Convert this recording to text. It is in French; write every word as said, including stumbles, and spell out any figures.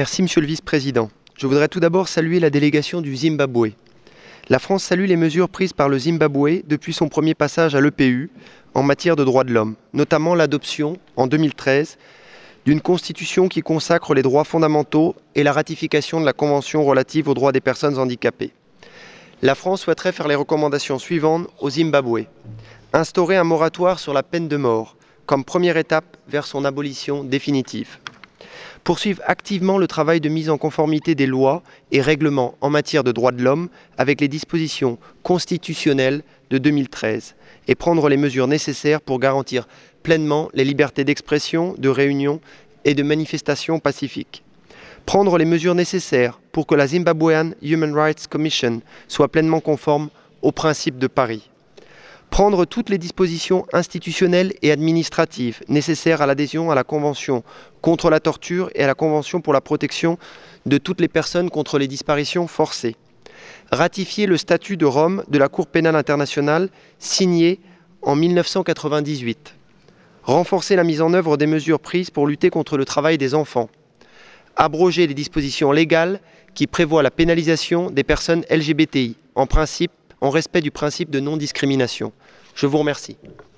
Merci, Monsieur le Vice-président. Je voudrais tout d'abord saluer la délégation du Zimbabwe. La France salue les mesures prises par le Zimbabwe depuis son premier passage à l'E P U en matière de droits de l'homme, notamment l'adoption, en deux mille treize, d'une constitution qui consacre les droits fondamentaux et la ratification de la Convention relative aux droits des personnes handicapées. La France souhaiterait faire les recommandations suivantes au Zimbabwe. Instaurer un moratoire sur la peine de mort, comme première étape vers son abolition définitive. Poursuivre activement le travail de mise en conformité des lois et règlements en matière de droits de l'homme avec les dispositions constitutionnelles de deux mille treize et prendre les mesures nécessaires pour garantir pleinement les libertés d'expression, de réunion et de manifestation pacifique. Prendre les mesures nécessaires pour que la Zimbabwean Human Rights Commission soit pleinement conforme aux principes de Paris. Prendre toutes les dispositions institutionnelles et administratives nécessaires à l'adhésion à la Convention contre la torture et à la Convention pour la protection de toutes les personnes contre les disparitions forcées. Ratifier le statut de Rome de la Cour pénale internationale signé en mille neuf cent quatre-vingt-dix-huit. Renforcer la mise en œuvre des mesures prises pour lutter contre le travail des enfants. Abroger les dispositions légales qui prévoient la pénalisation des personnes L G B T I, en principe en respect du principe de non-discrimination. Je vous remercie.